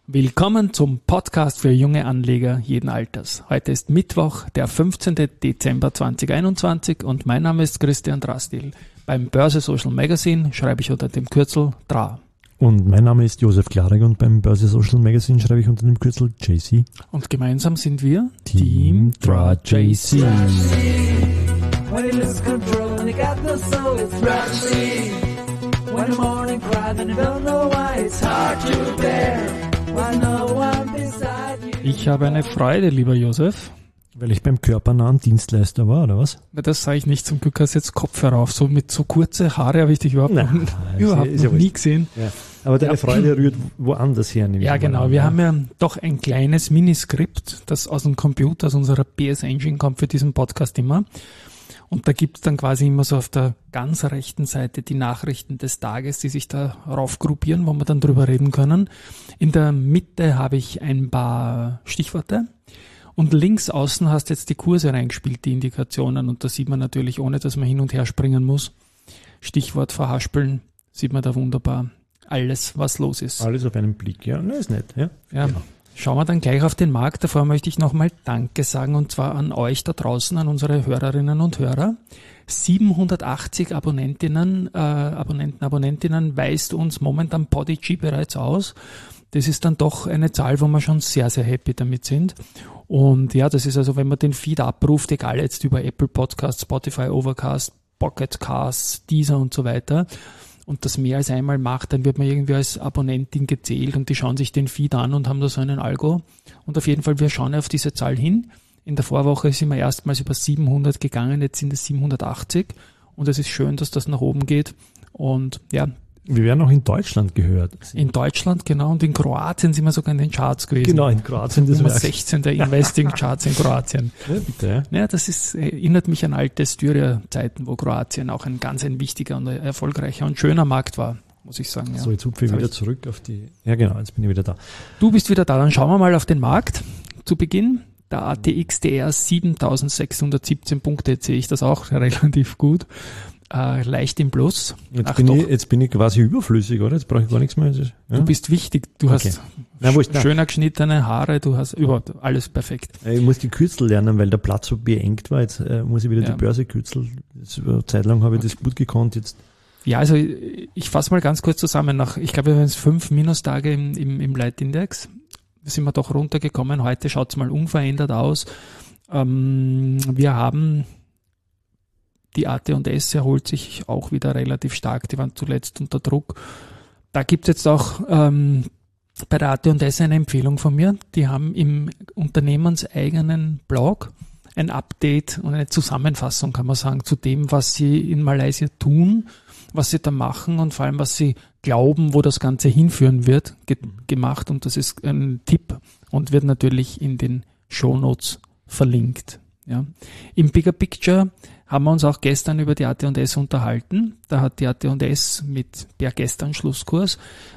Willkommen zum Podcast für junge Anleger jeden Alters. Heute ist Mittwoch, der 15. Dezember 2021 und mein Name ist Christian Drastil. Beim Börse Social Magazine schreibe ich unter dem Kürzel DRA. Und mein Name ist Josef Klarek und beim Börse Social Magazine schreibe ich unter dem Kürzel JC. Und gemeinsam sind wir Team DRA JC. Ich habe eine Freude, lieber Josef. Weil ich beim körpernahen Dienstleister war, oder was? Das sage ich nicht, zum Glück hast du jetzt Kopfhörer auf. So mit so kurze Haare habe ich dich überhaupt noch nie gesehen. Ja. Aber deine Freude rührt woanders her. Ja, genau. Wir haben ja doch ein kleines Miniskript, das aus dem Computer, aus unserer PS Engine kommt für diesen Podcast immer. Und da gibt es dann quasi immer so auf der ganz rechten Seite die Nachrichten des Tages, die sich da raufgruppieren, wo wir dann drüber reden können. In der Mitte habe ich ein paar Stichworte. Und links außen hast jetzt die Kurse reingespielt, die Indikationen. Und da sieht man natürlich, ohne dass man hin und her springen muss, Stichwort verhaspeln, sieht man da wunderbar alles, was los ist. Alles auf einen Blick, ja. Das ist nett, ja. Ja. Genau. Schauen wir dann gleich auf den Markt. Davor möchte ich nochmal Danke sagen, und zwar an euch da draußen, an unsere Hörerinnen und Hörer. 780 Abonnentinnen weist uns momentan Podigy bereits aus. Das ist dann doch eine Zahl, wo wir schon sehr, sehr happy damit sind. Und ja, das ist also, wenn man den Feed abruft, egal jetzt über Apple Podcasts, Spotify, Overcast, Pocket Casts, Deezer und so weiter, und das mehr als einmal macht, dann wird man irgendwie als Abonnentin gezählt und die schauen sich den Feed an und haben da so einen Algo. Und auf jeden Fall, wir schauen auf diese Zahl hin. In der Vorwoche sind wir erstmals über 700 gegangen, jetzt sind es 780 und es ist schön, dass das nach oben geht. Und ja, wir werden auch in Deutschland gehört. In Deutschland, genau, und in Kroatien sind wir sogar in den Charts gewesen. Genau, in Kroatien. Das Nummer 16 der Investing-Charts in Kroatien. Ja, bitte. Ja, das erinnert mich an alte Styria-Zeiten, wo Kroatien auch ein wichtiger und erfolgreicher und schöner Markt war, muss ich sagen. Ja. So, jetzt hupfe ich wieder zurück auf die... Ja, genau, jetzt bin ich wieder da. Du bist wieder da, dann schauen wir mal auf den Markt zu Beginn. Der ATXDR 7617 Punkte, jetzt sehe ich das auch relativ gut. Leicht im Plus. Jetzt bin ich quasi überflüssig, oder? Jetzt brauche ich gar nichts mehr. Ja? Du bist wichtig. Du hast schöner geschnittene Haare, du hast überhaupt alles perfekt. Ich muss die Kürzel lernen, weil der Platz so beengt war. Jetzt muss ich wieder die Börse kürzeln. Eine Zeit lang habe ich das gut gekonnt. Jetzt. Ja, also ich fasse mal ganz kurz zusammen. Ich glaube, wir haben jetzt 5 Minustage im Leitindex. Da sind wir doch runtergekommen. Heute schaut es mal unverändert aus. Wir haben... Die AT&S erholt sich auch wieder relativ stark, die waren zuletzt unter Druck. Da gibt es jetzt auch bei der AT&S eine Empfehlung von mir. Die haben im unternehmenseigenen Blog ein Update und eine Zusammenfassung, kann man sagen, zu dem, was sie in Malaysia tun, was sie da machen und vor allem, was sie glauben, wo das Ganze hinführen wird, gemacht. Und das ist ein Tipp und wird natürlich in den Shownotes verlinkt. Ja. Im Bigger Picture haben wir uns auch gestern über die AT&S unterhalten. Da hat die AT&S mit per gestern Schlusskurs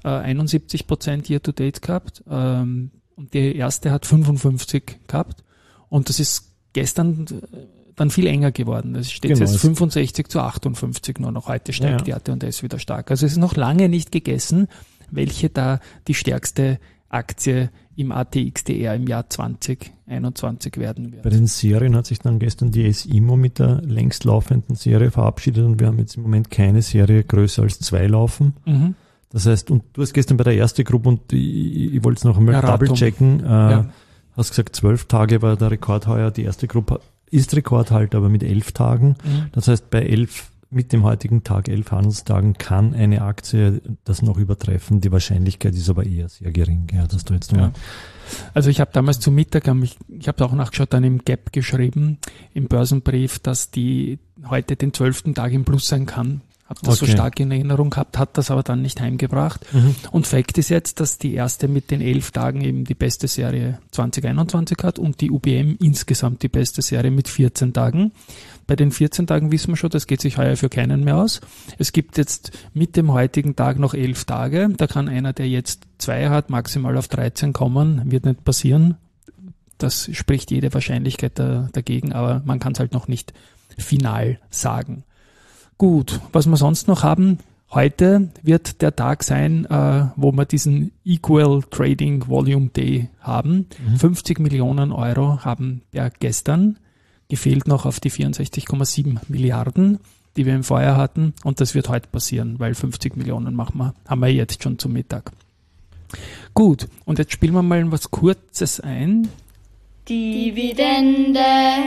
71% Year-to-Date gehabt und die erste hat 55 gehabt und das ist gestern dann viel enger geworden. Es steht jetzt 65 zu 58 nur noch. Heute steigt die AT&S wieder stark. Also es ist noch lange nicht gegessen, welche da die stärkste Aktie im ATXDR im Jahr 2021 werden wird. Bei den Serien hat sich dann gestern die SIMO mit der längst laufenden Serie verabschiedet und wir haben jetzt im Moment keine Serie größer als 2 laufen. Mhm. Das heißt, und du hast gestern bei der ersten Gruppe und ich wollte es noch einmal double checken, hast gesagt 12 Tage war der Rekord heuer, die erste Gruppe ist Rekordhalter, aber mit 11 Tagen. Mhm. Das heißt, bei 11 mit dem heutigen Tag, 11 Handelstagen, kann eine Aktie das noch übertreffen. Die Wahrscheinlichkeit ist aber eher sehr gering. Ja, dass du jetzt Also ich habe damals zu Mittag, ich habe auch nachgeschaut, dann im Gap geschrieben, im Börsenbrief, dass die heute den 12. Tag im Plus sein kann. Habe das so stark in Erinnerung gehabt, hat das aber dann nicht heimgebracht. Mhm. Und Fakt ist jetzt, dass die erste mit den 11 Tagen eben die beste Serie 2021 hat und die UBM insgesamt die beste Serie mit 14 Tagen. Bei den 14 Tagen wissen wir schon, das geht sich heuer für keinen mehr aus. Es gibt jetzt mit dem heutigen Tag noch 11 Tage. Da kann einer, der jetzt 2 hat, maximal auf 13 kommen. Wird nicht passieren. Das spricht jede Wahrscheinlichkeit dagegen, aber man kann es halt noch nicht final sagen. Gut, was wir sonst noch haben, Heute wird der Tag sein, wo wir diesen Equal Trading Volume Day haben. 50 Millionen Euro haben per gestern gefehlt noch auf die 64,7 Milliarden, die wir im Vorjahr hatten. Und das wird heute passieren, weil 50 Millionen haben wir jetzt schon zum Mittag. Gut, und jetzt spielen wir mal was Kurzes ein. Dividende.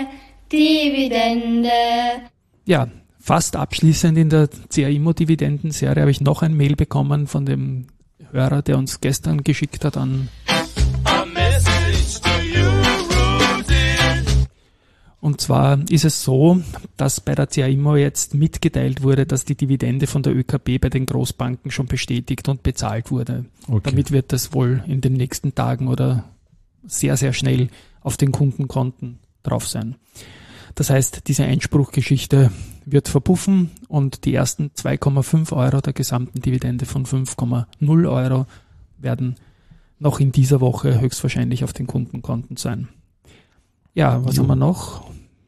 Ja, fast abschließend in der CA-Immo-Dividendenserie habe ich noch ein Mail bekommen von dem Hörer, der uns gestern geschickt hat an und zwar ist es so, dass bei der CA-Immo jetzt mitgeteilt wurde, dass die Dividende von der ÖKB bei den Großbanken schon bestätigt und bezahlt wurde. Okay. Damit wird das wohl in den nächsten Tagen oder sehr, sehr schnell auf den Kundenkonten drauf sein. Das heißt, diese Einspruchgeschichte wird verpuffen und die ersten 2,5 Euro der gesamten Dividende von 5,0 Euro werden noch in dieser Woche höchstwahrscheinlich auf den Kundenkonten sein. Ja, was haben wir noch?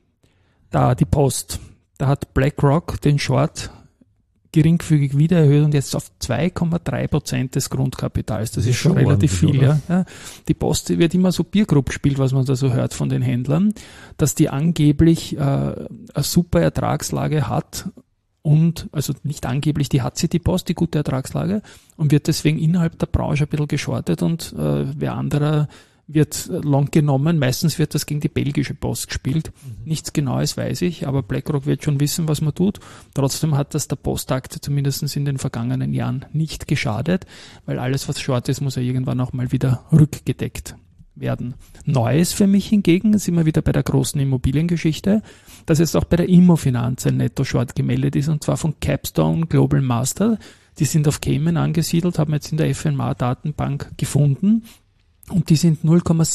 Da die Post. Da hat BlackRock den Short geringfügig wieder erhöht und jetzt auf 2,3% des Grundkapitals. Das ist schon relativ viel. Ja. Die Post wird immer so Biergrub gespielt, was man da so hört von den Händlern, dass die angeblich eine super Ertragslage hat und, also nicht angeblich, die hat sie, die Post, die gute Ertragslage und wird deswegen innerhalb der Branche ein bisschen geschortet und wer anderer wird long genommen. Meistens wird das gegen die belgische Post gespielt. Nichts Genaues weiß ich, aber BlackRock wird schon wissen, was man tut. Trotzdem hat das der Postaktie zumindest in den vergangenen Jahren nicht geschadet, weil alles, was short ist, muss ja irgendwann auch mal wieder rückgedeckt werden. Neues für mich hingegen, sind wir wieder bei der großen Immobiliengeschichte, dass jetzt auch bei der Immofinanz ein Netto-Short gemeldet ist, und zwar von Capstone Global Master. Die sind auf Cayman angesiedelt, haben jetzt in der FNMA-Datenbank gefunden. Und die sind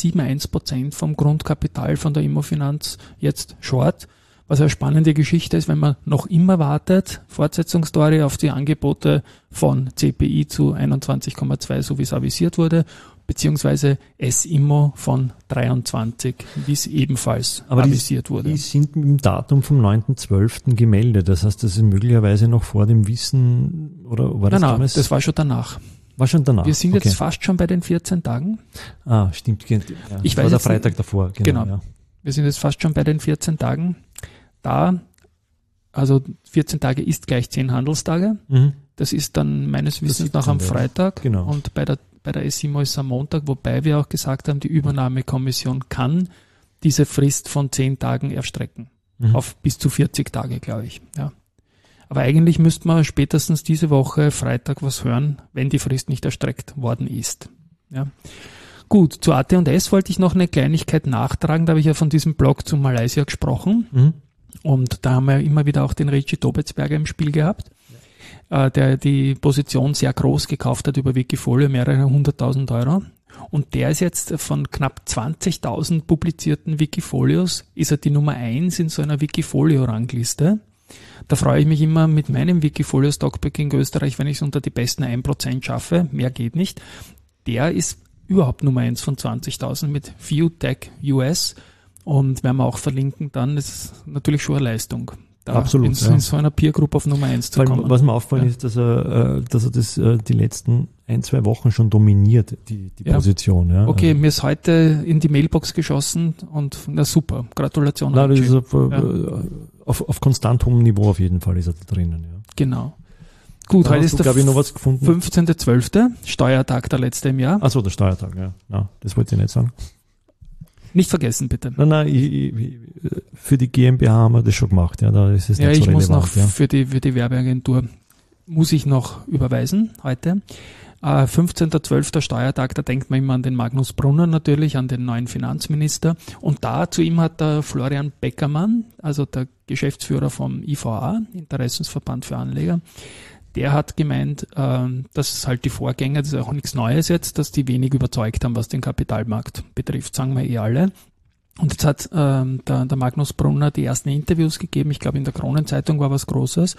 0,71% vom Grundkapital von der Immofinanz jetzt short. Was eine spannende Geschichte ist, wenn man noch immer wartet, Fortsetzungsstory auf die Angebote von CPI zu 21,2, so wie es avisiert wurde, beziehungsweise S-Immo von 23, wie es ebenfalls avisiert wurde. Die sind mit dem Datum vom 9.12. gemeldet. Das heißt, das ist möglicherweise noch vor dem Wissen, oder war das damals? Nein, das war schon danach. War schon danach. Wir sind jetzt fast schon bei den 14 Tagen. Ah, stimmt. Ja, ich war weiß der Freitag davor. Genau. Ja. Wir sind jetzt fast schon bei den 14 Tagen. Also 14 Tage ist gleich 10 Handelstage. Das ist dann meines Wissens nach am Freitag. Genau. Und bei der S-Immo ist es am Montag, wobei wir auch gesagt haben, die Übernahmekommission kann diese Frist von 10 Tagen erstrecken. Auf bis zu 40 Tage, glaube ich. Ja. Aber eigentlich müsste man spätestens diese Woche Freitag was hören, wenn die Frist nicht erstreckt worden ist. Ja. Gut, zu AT&S wollte ich noch eine Kleinigkeit nachtragen. Da habe ich ja von diesem Blog zu Malaysia gesprochen. Und da haben wir immer wieder auch den Richie Tobetsberger im Spiel gehabt, der die Position sehr groß gekauft hat über Wikifolio, mehrere 100.000 Euro. Und der ist jetzt von knapp 20.000 publizierten Wikifolios, ist er die Nummer 1 in so einer Wikifolio-Rangliste. Da freue ich mich immer mit meinem Wikifolio Stockpick in Österreich, wenn ich es unter die besten 1% schaffe. Mehr geht nicht. Der ist überhaupt Nummer 1 von 20.000 mit ViewTech US und werden wir auch verlinken dann. Das ist natürlich schon eine Leistung. Absolut. In so einer Peer-Group auf Nummer 1 zu kommen. Was mir auffallen ist, dass er das die letzten 1-2 Wochen schon dominiert, die Position. Ja. Okay, mir ist heute in die Mailbox geschossen und na super, Gratulation. Na, das ist auf konstant hohem Niveau auf jeden Fall ist er da drinnen. Ja. Genau. Gut, da heute ist der ich, noch was gefunden. 15.12., Steuertag der letzte im Jahr. Achso, der Steuertag, ja. No, das wollte ich nicht sagen. Nicht vergessen, bitte. Nein, für die GmbH haben wir das schon gemacht. Ja, da ist es nicht so relevant. Ich muss noch für die Werbeagentur muss ich noch überweisen heute. 15.12. Steuertag, da denkt man immer an den Magnus Brunner natürlich, an den neuen Finanzminister. Und da zu ihm hat der Florian Beckermann, also der Geschäftsführer vom IVA, Interessensverband für Anleger, der hat gemeint, dass halt die Vorgänger, das ist auch nichts Neues jetzt, dass die wenig überzeugt haben, was den Kapitalmarkt betrifft, sagen wir alle. Und jetzt hat der Magnus Brunner die ersten Interviews gegeben, ich glaube in der Kronenzeitung war was Großes.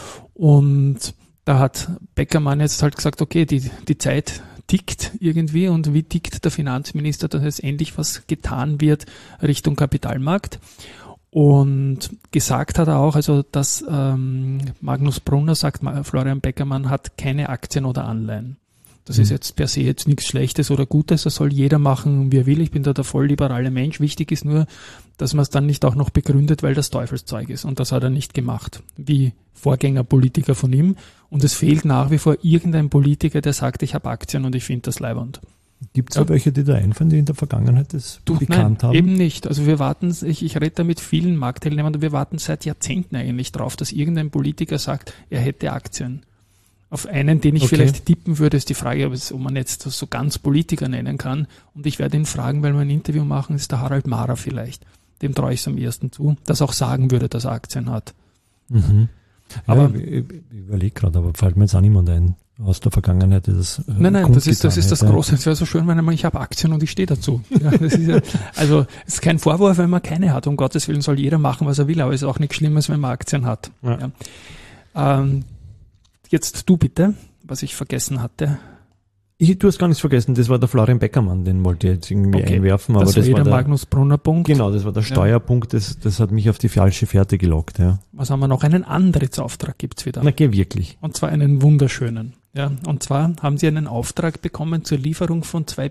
Und da hat Beckermann jetzt halt gesagt, okay, die Zeit tickt irgendwie und wie tickt der Finanzminister, dass jetzt endlich was getan wird Richtung Kapitalmarkt. Und gesagt hat er auch, also dass Magnus Brunner sagt, Florian Beckermann hat keine Aktien oder Anleihen. Das ist jetzt per se jetzt nichts Schlechtes oder Gutes, das soll jeder machen, wie er will. Ich bin da der voll liberale Mensch. Wichtig ist nur, dass man es dann nicht auch noch begründet, weil das Teufelszeug ist. Und das hat er nicht gemacht, wie Vorgängerpolitiker von ihm. Und es fehlt nach wie vor irgendein Politiker, der sagt, ich habe Aktien und ich finde das leiwand. Gibt es ja welche, die da einfallen, die in der Vergangenheit das bekannt haben? Eben nicht. Also wir warten, ich rede da mit vielen Marktteilnehmern und wir warten seit Jahrzehnten eigentlich drauf, dass irgendein Politiker sagt, er hätte Aktien. Auf einen, den ich vielleicht tippen würde, ist die Frage, ob man jetzt so ganz Politiker nennen kann. Und ich werde ihn fragen, weil wir ein Interview machen, ist der Harald Mahrer vielleicht. Dem traue ich es am ehesten zu, dass er auch sagen würde, dass er Aktien hat. Mhm. Aber ich überlege gerade, aber fällt mir jetzt auch niemand ein aus der Vergangenheit, der das Nein, das ist das Große. Es wäre so schön, wenn ich habe Aktien und ich stehe dazu. Ja, das ist ja, also es ist kein Vorwurf, wenn man keine hat. Um Gottes Willen soll jeder machen, was er will, aber es ist auch nichts Schlimmes, wenn man Aktien hat. Ja. Ja. Jetzt du bitte, was ich vergessen hatte. Du hast gar nichts vergessen, das war der Florian Beckermann, den wollte ich jetzt irgendwie einwerfen. Aber das war der Magnus Brunner Punkt. Genau, das war der Steuerpunkt, das hat mich auf die falsche Fährte gelockt. Ja. Was haben wir noch? Einen Antrittsauftrag gibt's wieder. Na, geh wirklich. Und zwar einen wunderschönen. Ja, und zwar haben sie einen Auftrag bekommen zur Lieferung von 2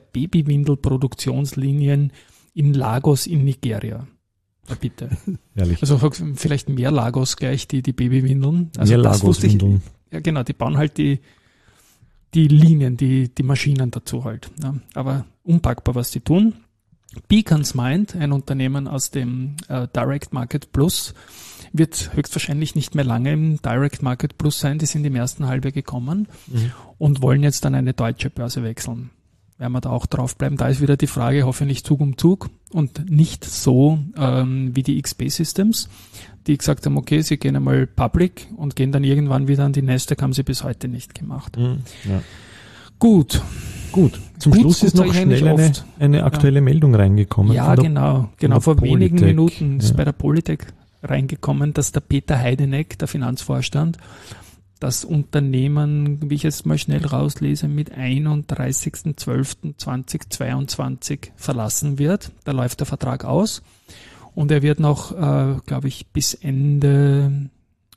Babywindel-Produktionslinien in Lagos in Nigeria. Ja, bitte. Ehrlich. Also vielleicht mehr Lagos gleich, die Babywindeln. Also mehr das wusste ich. Lagos-Windeln. Ja, genau, die bauen halt die Linien, die Maschinen dazu halt. Ja. Aber unpackbar, was die tun. Beacons Mind, ein Unternehmen aus dem Direct Market Plus, wird höchstwahrscheinlich nicht mehr lange im Direct Market Plus sein. Die sind im ersten Halbjahr gekommen und wollen jetzt an eine deutsche Börse wechseln. Werden wir da auch draufbleiben. Da ist wieder die Frage, hoffentlich Zug um Zug und nicht so wie die XP Systems, die gesagt haben, okay, sie gehen einmal public und gehen dann irgendwann wieder an die Nasdaq, haben sie bis heute nicht gemacht. Ja. Gut. Zum Schluss ist noch schnell eine aktuelle Meldung reingekommen. Ja, genau. Vor wenigen Minuten ist bei der Polytech reingekommen, dass der Peter Heideneck, der Finanzvorstand, das Unternehmen, wie ich es mal schnell rauslese, mit 31.12.2022 verlassen wird. Da läuft der Vertrag aus und er wird noch, glaube ich, bis Ende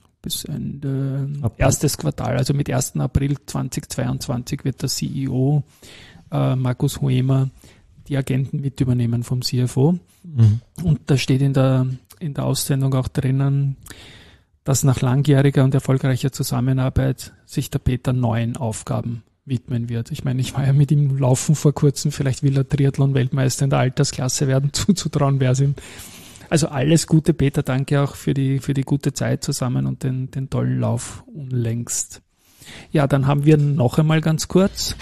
erstes Quartal, also mit 1. April 2022 wird der CEO Markus Huemer die Agenten mit übernehmen vom CFO. Und da steht in der Aussendung auch drinnen, dass nach langjähriger und erfolgreicher Zusammenarbeit sich der Peter neuen Aufgaben widmen wird. Ich meine, ich war ja mit ihm laufen vor kurzem, vielleicht will er Triathlon-Weltmeister in der Altersklasse werden, zuzutrauen wäre es ihm. Also alles Gute, Peter, danke auch für die gute Zeit zusammen und den tollen Lauf unlängst. Ja, dann haben wir noch einmal ganz kurz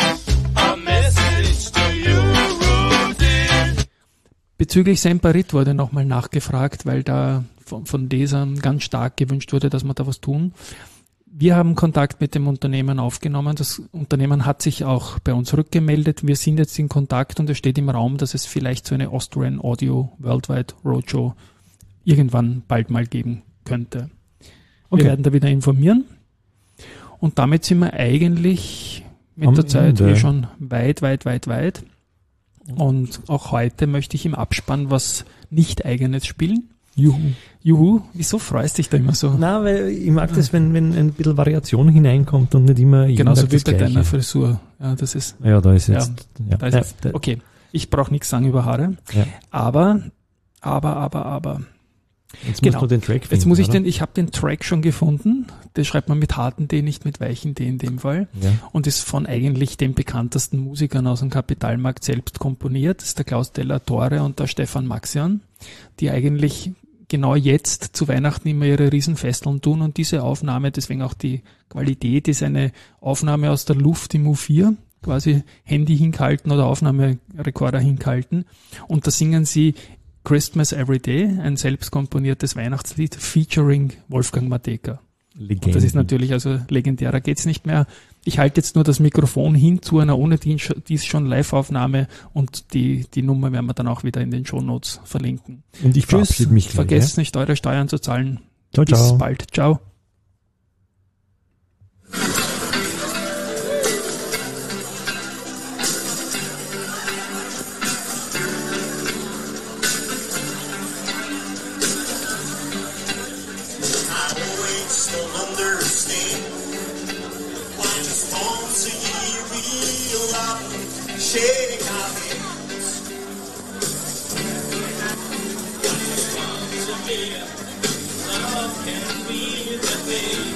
bezüglich Semperit wurde nochmal nachgefragt, weil da von Lesern ganz stark gewünscht wurde, dass wir da was tun. Wir haben Kontakt mit dem Unternehmen aufgenommen. Das Unternehmen hat sich auch bei uns rückgemeldet. Wir sind jetzt in Kontakt und es steht im Raum, dass es vielleicht so eine Austrian Audio Worldwide Roadshow irgendwann bald mal geben könnte. Wir werden da wieder informieren. Und damit sind wir eigentlich mit der Zeit schon weit. Und auch heute möchte ich im Abspann was nicht eigenes spielen. Juhu. Wieso freust du dich da immer so? Na, weil ich mag das, wenn ein bisschen Variation hineinkommt und nicht immer genauso wie bei deiner Frisur. Ja, das ist. Ja, da ist jetzt. Okay, ich brauche nichts sagen über Haare. Ja. Aber. Jetzt musst du den Track finden. Jetzt muss ich habe den Track schon gefunden. Das schreibt man mit harten D, nicht mit weichen D in dem Fall. Ja. Und ist von eigentlich den bekanntesten Musikern aus dem Kapitalmarkt selbst komponiert. Das ist der Klaus Della Torre und der Stefan Maxian, die eigentlich genau jetzt zu Weihnachten immer ihre Riesenfesteln tun und diese Aufnahme, deswegen auch die Qualität, ist eine Aufnahme aus der Luft im U4, quasi Handy hinkalten oder Aufnahmerekorder hinkalten und da singen sie Christmas Every Day, ein selbst komponiertes Weihnachtslied featuring Wolfgang Mateka. Und das ist natürlich, also legendärer geht's nicht mehr. Ich halte jetzt nur das Mikrofon hin zu einer ohne dies schon Live-Aufnahme und die Nummer werden wir dann auch wieder in den Shownotes verlinken. Und ich verabschiede mich gleich. Vergesst nicht, eure Steuern zu zahlen. Ciao, Bis bald. Ciao. shake our hands. Love can be the thing.